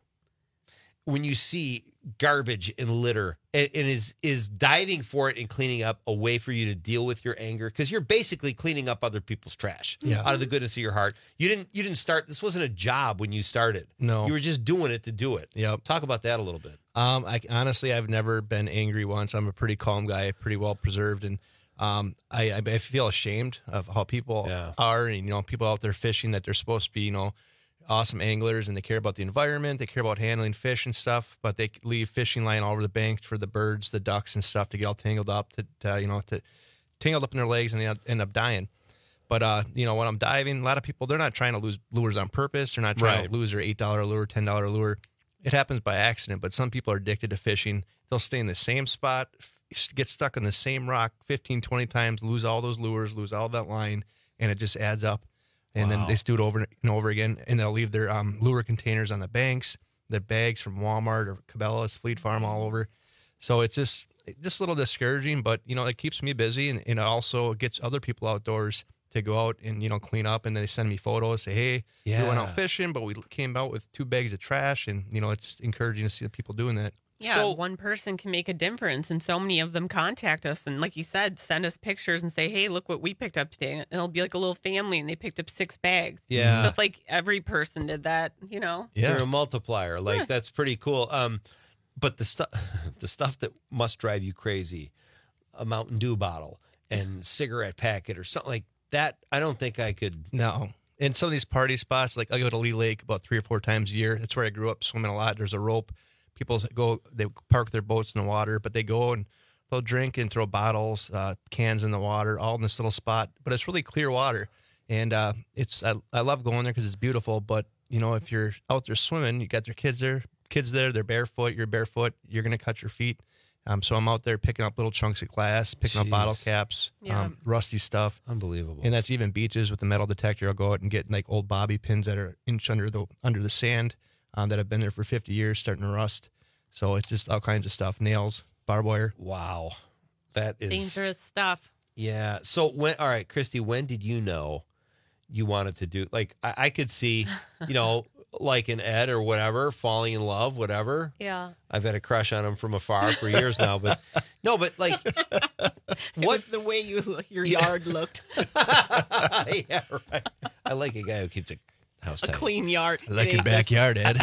when you see garbage and litter, and, and is is diving for it and cleaning up a way for you to deal with your anger? Because you're basically cleaning up other people's trash Yeah. out of the goodness of your heart. You didn't you didn't start. This wasn't a job when you started. No. You were just doing it to do it. Yep. Talk about that a little bit. Um, I honestly, I've never been angry once. I'm a pretty calm guy, pretty well preserved, and um, I, I I feel ashamed of how people Yeah. are, and you know, people out there fishing that they're supposed to be, you know, awesome anglers, and they care about the environment, they care about handling fish and stuff, but they leave fishing line all over the bank for the birds, the ducks, and stuff to get all tangled up, to, to you know, to tangled up in their legs, and they end up dying. But uh, you know, when I'm diving, a lot of people, they're not trying to lose lures on purpose. They're not trying Right. to lose their eight dollar lure, ten dollar lure. It happens by accident, but some people are addicted to fishing. They'll stay in the same spot, f- get stuck on the same rock fifteen, twenty times, lose all those lures, lose all that line, and it just adds up. And Wow. then they do it over and over again, and they'll leave their um, lure containers on the banks, their bags from Walmart or Cabela's, Fleet Farm, all over. So it's just just a little discouraging, but you know, it keeps me busy, and, and it also gets other people outdoors to go out and, you know, clean up, and then they send me photos, say, hey, we went out Yeah. fishing, but we came out with two bags of trash, and you know, it's encouraging to see the people doing that. Yeah, So- one person can make a difference, and so many of them contact us, and like you said, send us pictures and say, "Hey, look what we picked up today." And it'll be like a little family, and they picked up six bags. Yeah. so if like every person did that, you know, You're a multiplier. Like that's pretty cool. Um, but the stuff, the stuff that must drive you crazy, a Mountain Dew bottle and cigarette packet or something like that. I don't think I could. No. In some of these party spots, like I go to Lee Lake about three or four times a year. That's where I grew up swimming a lot. There's a rope. People go, they park their boats in the water, but they go and they'll drink and throw bottles, uh, cans in the water, all in this little spot. But it's really clear water, and uh, it's I, I love going there because it's beautiful. But you know, if you're out there swimming, you got your kids there, kids there, they're barefoot. You're barefoot. You're gonna cut your feet. Um, so I'm out there picking up little chunks of glass, picking Jeez. up bottle caps, Yeah. um, rusty stuff. Unbelievable. And that's even beaches with the metal detector. I'll go out and get like old bobby pins that are inch under the under the sand. um, that have been there for fifty years, starting to rust. So it's just all kinds of stuff, nails, barbed wire. Wow, that is Dangerous stuff. Yeah. So when, all right, Christy, when did you know you wanted to do, like, I, I could see, you know, like an Ed or whatever, falling in love, whatever. Yeah. I've had a crush on him from afar for years now, but no, but like, what the way you your Yeah. yard looked. Yeah, right. I like a guy who keeps a house A tidy. clean yard. I like It your ain't backyard, Ed.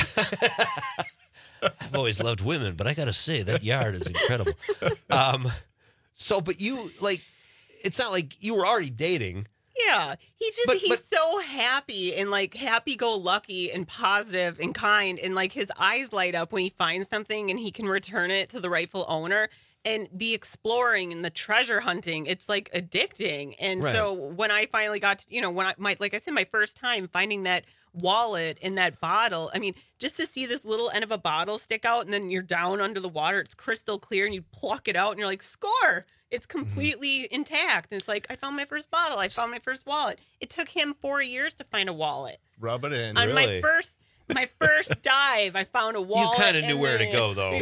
I've always loved women, but I got to say that yard is incredible. Um, so, but you like, it's not like you were already dating. Yeah, he's just But- he's but- so happy and like happy go lucky and positive and kind, and like his eyes light up when he finds something and he can return it to the rightful owner. And the exploring and the treasure hunting, it's like addicting. And Right. so when I finally got to, you know, when I my like I said, my first time finding that wallet in that bottle, I mean, just to see this little end of a bottle stick out and then you're down under the water, it's crystal clear, and you pluck it out and you're like, score. It's completely mm-hmm. intact. And it's like, I found my first bottle. I found my first wallet. It took him four years to find a wallet. Rub it in. On Really? my first my first dive, I found a wallet. You kind of knew and where to then- go, though.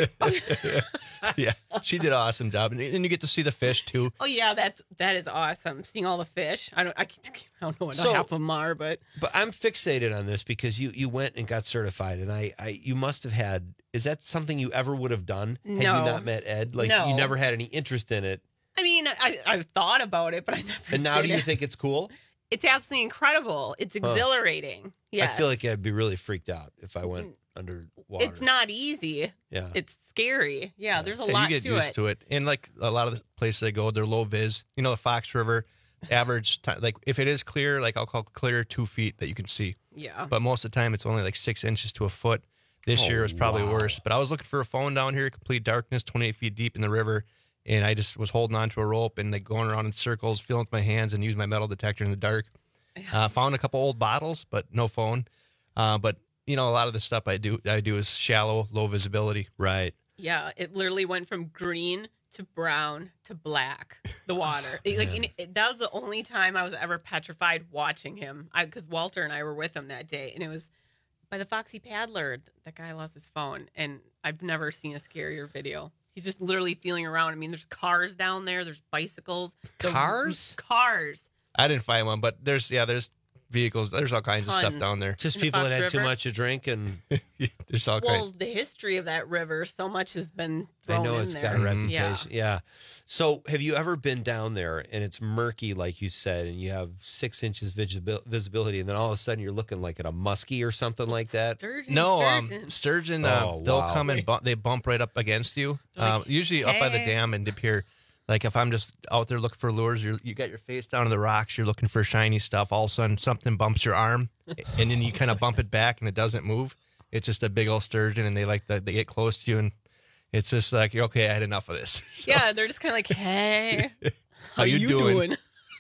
Yeah, she did an awesome job, and, and you get to see the fish too. Oh yeah, that's that is awesome. Seeing all the fish. I don't I, can't- I don't know what So- half of them are, but But I'm fixated on this because you you went and got certified, and I, I you must have had. Is that something you ever would have done had No. you not met Ed? Like No. you never had any interest in it, I mean, I I thought about it, but I never. and now did do you it. think it's cool? It's absolutely incredible. It's Huh. exhilarating. Yeah, I feel like I'd be really freaked out if I went underwater. it's not easy. Yeah. It's scary. Yeah, there's a Yeah, lot you get to used it. to it. And like a lot of the places I go, they're low vis. You know, the Fox River, average time, like if it is clear, like I'll call clear two feet that you can see. Yeah. But most of the time, it's only like six inches to a foot. This Oh, year was probably wow. worse. But I was looking for a phone down here, complete darkness, twenty-eight feet deep in the river. And I just was holding onto a rope and like going around in circles, feeling with my hands and using my metal detector in the dark. Uh, found a couple old bottles, but no phone. Uh, but you know, a lot of the stuff I do, I do is shallow, low visibility. Right. Yeah, it literally went from green to brown to black. The water, It- like Man. and it, that was the only time I was ever petrified watching him. I because Walter and I were with him that day, and it was by the Foxy Paddler. That guy lost his phone, and I've never seen a scarier video. He's just literally feeling around. I mean, there's cars down there. There's bicycles. The- Cars? Cars. I didn't find one, but there's yeah, there's vehicles. There's all kinds of stuff Tons. down there. Just In the people that Fox had too River? much to drink, and There's all Well, kinds. the history of that river, so much has been I thrown know in it's there. got a Mhm. reputation. Yeah. So, have you ever been down there and it's murky, like you said, and you have six inches visibil- visibility, and then all of a sudden you're looking like at a muskie or something like that? Sturgeon, No, um, sturgeon. sturgeon. Uh, Oh, they'll wow. come and bump, they bump right up against you. They're like, Um, usually up by the "Hey." dam and dip here. Like if I'm just out there looking for lures, you're, you got your face down to the rocks. You're looking for shiny stuff. All of a sudden, something bumps your arm, and then you kind of bump it back, and it doesn't move. It's just a big old sturgeon, and they like the, they get close to you, and it's just like, you're okay. I had enough of this. So, Yeah, they're just kind of like, hey, how you, doing?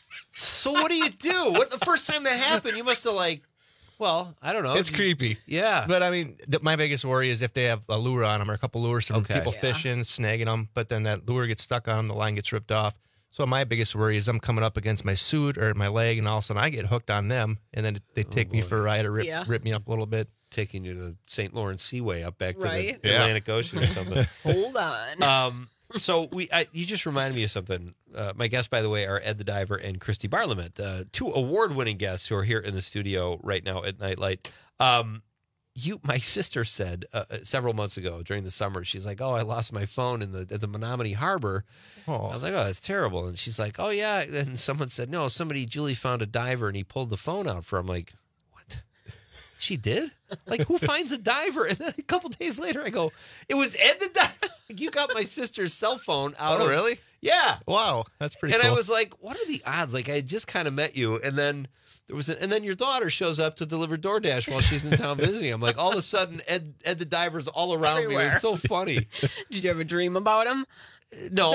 So, what do you do? What the first time that happened? You must have like, well, I don't know. It's You- creepy. Yeah. But I mean, th- my biggest worry is if they have a lure on them or a couple lures from Okay. people Yeah. fishing, snagging them, but then that lure gets stuck on them, the line gets ripped off. So my biggest worry is I'm coming up against my suit or my leg, and all of a sudden I get hooked on them, and then they take me boy. for a ride or rip, Yeah. rip me up a little bit. Taking you to the Saint Lawrence Seaway up back to Right. the Yeah. Atlantic Ocean or something. hold on. Um, so we, I, you just reminded me of something. Uh, my guests, by the way, are Ed the Diver and Christy Barlament, uh, two award-winning guests who are here in the studio right now at Nightlight. Um, you, my sister said uh, several months ago during the summer, she's like, "Oh, I lost my phone in the at the Menominee Harbor." Oh, I was like, "Oh, that's terrible." And she's like, "Oh yeah." And someone said, "No, somebody, Julie found a diver and he pulled the phone out for him." Like, what? She did? Like, who finds a diver? And then a couple days later, I go, "It was Ed the Diver." Like, you got my sister's cell phone out oh of really? Yeah. Wow, that's pretty And cool. I was like, "What are the odds?" Like, I had just kind of met you, and then there was, a, and then your daughter shows up to deliver DoorDash while she's in town visiting. I'm like, all of a sudden, Ed, Ed the Diver's all around me. It Everywhere. was so funny. Did you ever dream about him? No,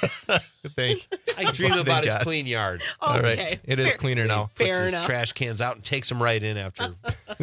Thank. I dream Thank about his God. clean yard. All right, Okay. it is Fair- cleaner now. Puts Fair his enough. trash cans out and takes them right in after.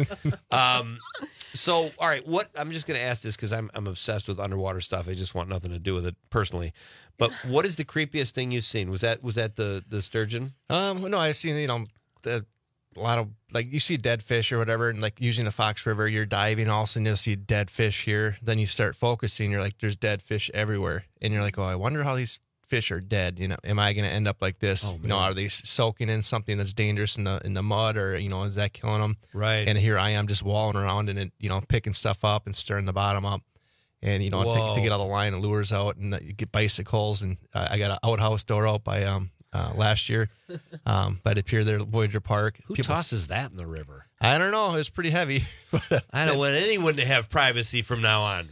um, so, all right, what I'm just going to ask this because I'm I'm obsessed with underwater stuff. I just want nothing to do with it personally. But what is the creepiest thing you've seen? Was that was that the the sturgeon? Um, no, I've seen you know the a lot of, like, you see dead fish or whatever, and like using the Fox River, you're diving, all of a sudden you'll see dead fish here. Then you start focusing, you're like, there's dead fish everywhere. And you're like, oh, I wonder how these fish are dead. You know, am I going to end up like this? Oh, you know, man. are they soaking in something that's dangerous in the in the mud, or, you know, is that killing them? Right. And here I am just walling around and it, you know, picking stuff up and stirring the bottom up. And, you know, Whoa. to, to get all the line and lures out, and uh, you get bicycles. And uh, I got an outhouse door out by um uh, last year um, by the pier there at Voyager Park. Who tosses that in the river? I don't know. It was pretty heavy. I don't want anyone to have privacy from now on.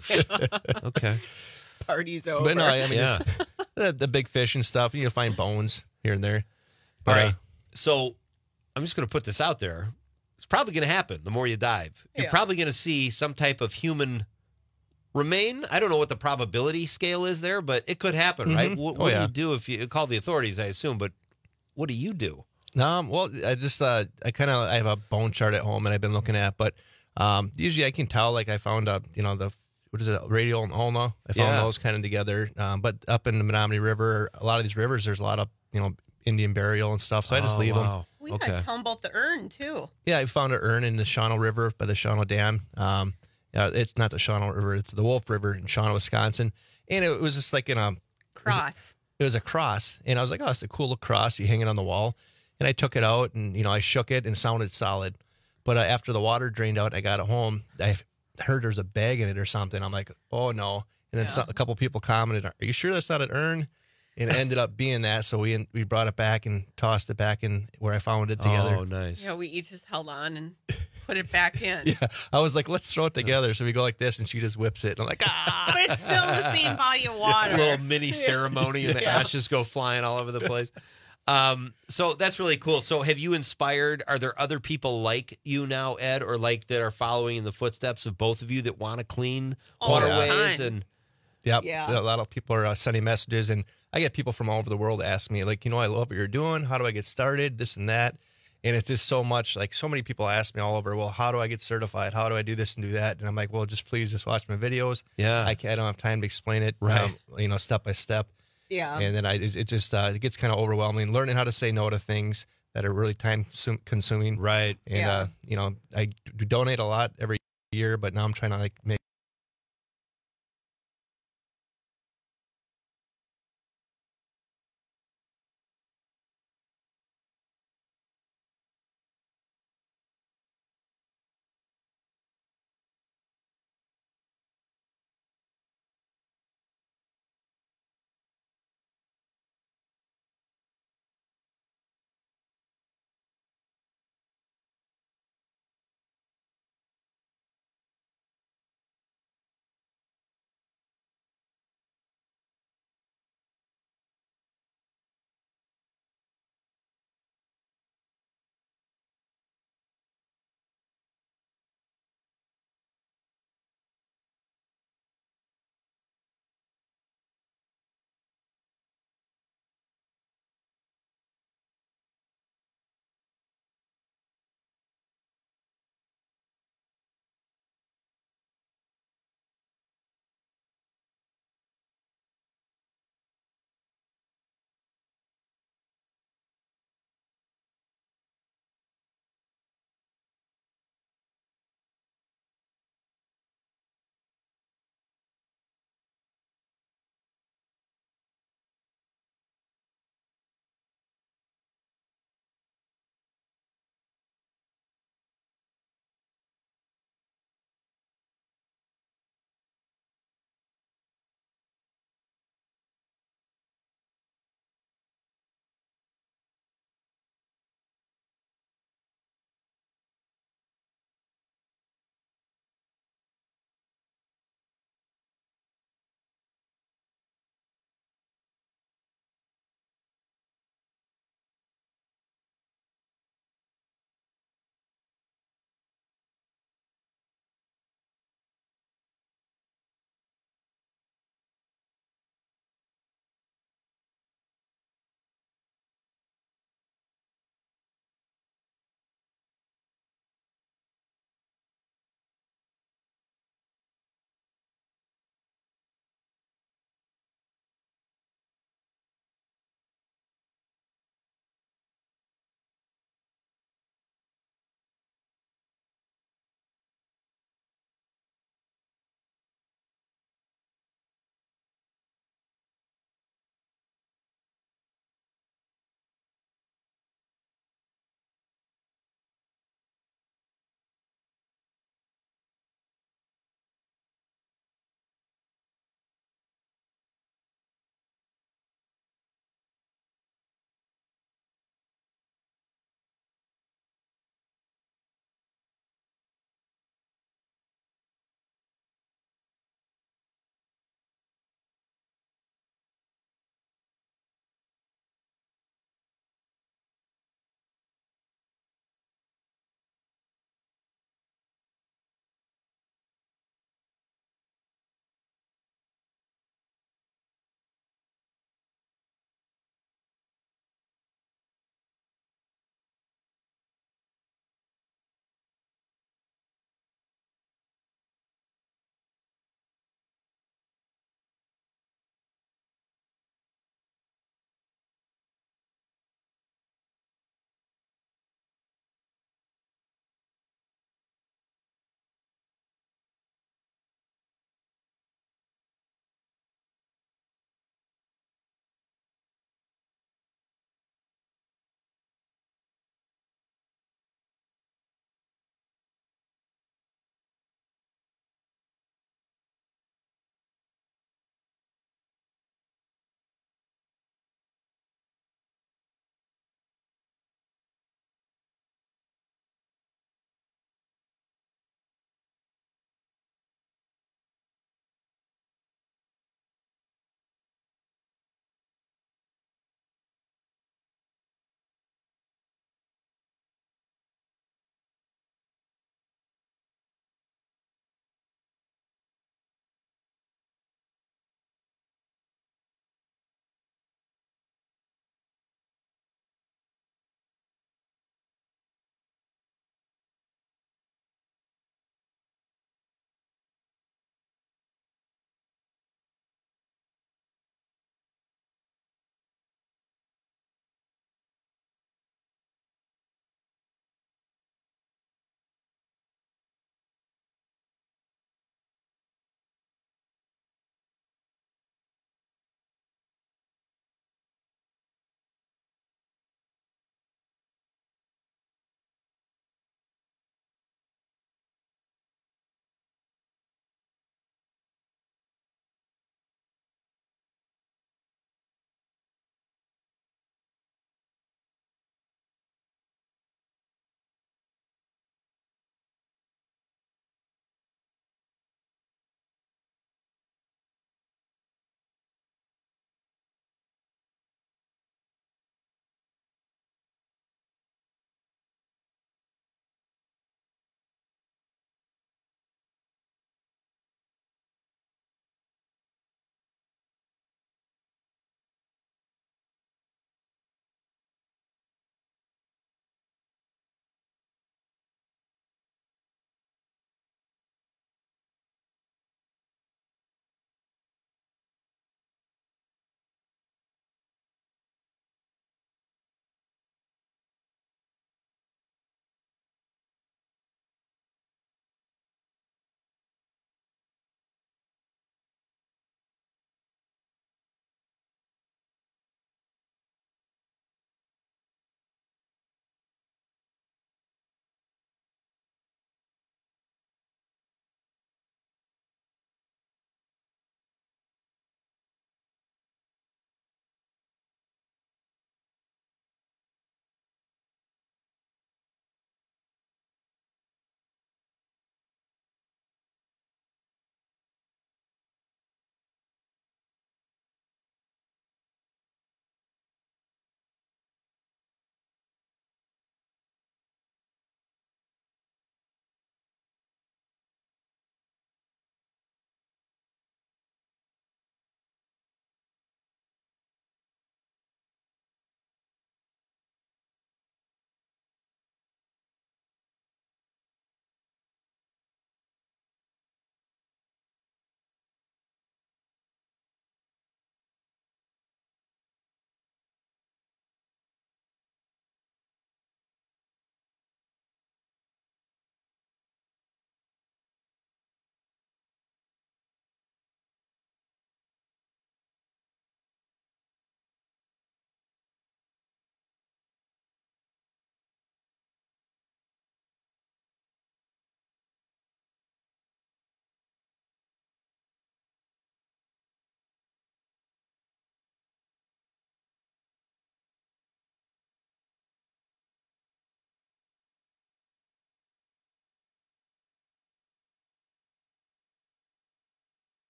Okay. Party's over. But no, I mean, Yeah. it's, the, the big fish and stuff, you find bones here and there. All But, right. uh, So I'm just going to put this out there. It's probably going to happen the more you dive. You're Yeah. probably going to see some type of human remain. I don't know what the probability scale is there, but it could happen, right? Mhm. What, Oh, what yeah. do you do if you call the authorities, I assume, but what do you do? Um, well, I just uh, I kind of I have a bone chart at home, and I've been looking at, but um, usually I can tell. Like I found a you know the what is it, radial and ulna. I found Yeah. those kind of together. Um, but up in the Menominee River, a lot of these rivers, there's a lot of you know Indian burial and stuff. So I just Oh, leave them. wow. We Okay. had tell 'em about the urn too. Yeah, I found an urn in the Shawano River by the Shawano Dam. Um, uh, it's not the Shawano River; it's the Wolf River in Shawano, Wisconsin. And it was just like in a Cross. it was a cross, and I was like, "Oh, it's a cool little cross. You hang it on the wall." And I took it out, and you know, I shook it, and it sounded solid. But uh, after the water drained out, and I got it home. I heard there's a bag in it or something. I'm like, "Oh no!" And then Yeah. so, a couple people commented, "Are you sure that's not an urn?" And it ended up being that. So we we brought it back and tossed it back in where I found it together. Oh, nice. Yeah, we each just held on and put it back in. Yeah, I was like, let's throw it together. So we go like this, and she just whips it. And I'm like, ah. But it's still the same body of water. A little mini ceremony, and the Yeah. ashes go flying all over the place. Um, so that's really cool. So have you inspired, are there other people like you now, Ed, or like that are following in the footsteps of both of you that want to clean All the waterways? time. And Yep. Yeah. A lot of people are uh, sending messages, and I get people from all over the world ask me, like, you know, I love what you're doing. How do I get started? This and that. And it's just so much, like, so many people ask me all over, well, how do I get certified? How do I do this and do that? And I'm like, well, just please just watch my videos. Yeah. I, can't, I don't have time to explain it, Right. um, you know, step by step. Yeah. And then I, it, it just, uh, it gets kind of overwhelming, learning how to say no to things that are really time sum- consuming. Right. And, Yeah. uh, you know, I do donate a lot every year, but now I'm trying to, like, make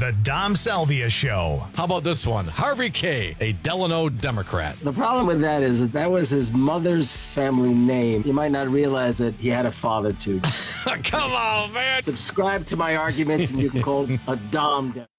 The Dom Salvia Show. How about this one? Harvey K., a Delano Democrat. The problem with that is that that was his mother's family name. You might not realize that he had a father, too. Come on, man. Subscribe to my arguments, and you can call a Dom.